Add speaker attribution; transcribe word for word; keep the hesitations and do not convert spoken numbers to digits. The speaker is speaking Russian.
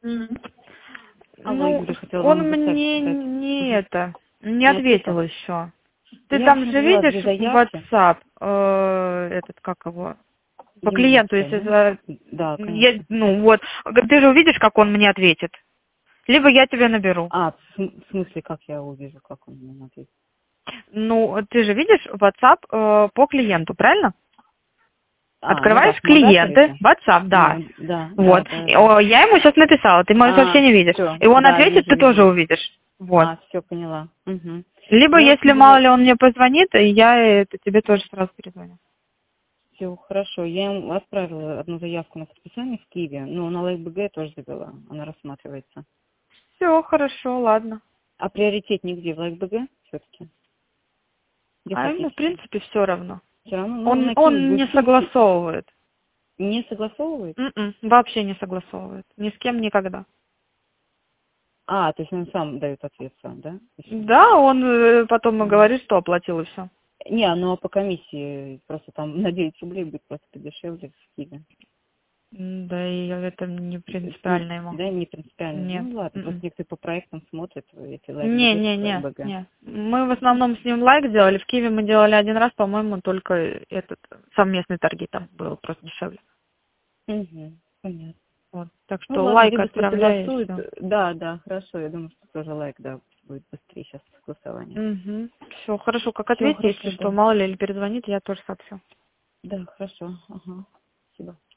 Speaker 1: Мгм.
Speaker 2: А
Speaker 1: Ну,
Speaker 2: Игорь хотел
Speaker 1: он
Speaker 2: вам написать,
Speaker 1: мне
Speaker 2: кстати.
Speaker 1: не
Speaker 2: Мгм.
Speaker 1: это, не
Speaker 2: Не
Speaker 1: ответил
Speaker 2: ответил?
Speaker 1: еще. Ты
Speaker 2: Я
Speaker 1: там
Speaker 2: вообще
Speaker 1: же
Speaker 2: завела две
Speaker 1: видишь в
Speaker 2: заявки.
Speaker 1: WhatsApp, э, этот, как его, по клиенту,
Speaker 2: Юморская,
Speaker 1: если
Speaker 2: да?
Speaker 1: за...
Speaker 2: Да,
Speaker 1: я-
Speaker 2: конечно.
Speaker 1: ну вот, ты же увидишь, как он мне ответит. Либо я тебе наберу.
Speaker 2: А, в см- в смысле, как я увижу, как он мне ответит?
Speaker 1: Ну, ты же видишь WhatsApp э, по клиенту, правильно?
Speaker 2: А, ну да,
Speaker 1: Открываешь
Speaker 2: в
Speaker 1: клиенты,
Speaker 2: Магаторите?
Speaker 1: WhatsApp, да.
Speaker 2: Ну, да, да,
Speaker 1: Вот.
Speaker 2: да,
Speaker 1: И,
Speaker 2: да.
Speaker 1: о, я ему сейчас написала, ты мое
Speaker 2: А,
Speaker 1: сообщение видишь.
Speaker 2: все,
Speaker 1: И он
Speaker 2: да,
Speaker 1: ответит,
Speaker 2: вижу,
Speaker 1: ты
Speaker 2: вижу,
Speaker 1: тоже
Speaker 2: вижу.
Speaker 1: увидишь. Вот.
Speaker 2: А, все, поняла. Угу.
Speaker 1: Либо,
Speaker 2: Я, в
Speaker 1: если
Speaker 2: общем,
Speaker 1: мало
Speaker 2: завела...
Speaker 1: ли он мне позвонит, и я это, тебе тоже сразу перезвоню.
Speaker 2: Все, хорошо. Я ему отправила одну заявку на подписание в Киеве, но на ЛайкБГ тоже завела, она рассматривается.
Speaker 1: Все, хорошо, ладно.
Speaker 2: А приоритет нигде в ЛайкБГ все-таки? Где
Speaker 1: А ему,
Speaker 2: хотите?
Speaker 1: в принципе, все равно.
Speaker 2: Все равно, ну,
Speaker 1: Он,
Speaker 2: на Киев
Speaker 1: он
Speaker 2: будет
Speaker 1: не
Speaker 2: сутки.
Speaker 1: согласовывает.
Speaker 2: Не согласовывает?
Speaker 1: М-м, вообще не согласовывает. Ни с кем никогда.
Speaker 2: А, то есть он сам дает ответ сам, да? Еще?
Speaker 1: Да, он э, потом
Speaker 2: Ага.
Speaker 1: говорит, что оплатил и все.
Speaker 2: Не, ну а по комиссии просто там на девять рублей будет просто подешевле в Киеве.
Speaker 1: Да и это не
Speaker 2: Не-
Speaker 1: принципиально ему.
Speaker 2: Да, не принципиально.
Speaker 1: Нет.
Speaker 2: Ну ладно, просто
Speaker 1: М-м.
Speaker 2: некоторые по проектам смотрят, если
Speaker 1: Не,
Speaker 2: лайк-БГ,
Speaker 1: не,
Speaker 2: то
Speaker 1: не,
Speaker 2: лайк-БГ.
Speaker 1: не. Мы в основном с ним лайк делали. В Киеве мы делали один раз, по-моему, только этот совместный торги там было просто дешевле.
Speaker 2: Угу, понятно.
Speaker 1: Вот. Так
Speaker 2: Ну
Speaker 1: что
Speaker 2: ладно,
Speaker 1: лайк
Speaker 2: где быстро
Speaker 1: отправляй и
Speaker 2: согласуют.
Speaker 1: все.
Speaker 2: Да, да, хорошо, я думаю, что тоже лайк, да, будет быстрее сейчас согласование.
Speaker 1: Угу. Все, хорошо. Как
Speaker 2: Все,
Speaker 1: ответить, если
Speaker 2: хорошо,
Speaker 1: что,
Speaker 2: да.
Speaker 1: мало ли, или перезвонит, я тоже сообщу.
Speaker 2: Да, хорошо, ага, спасибо.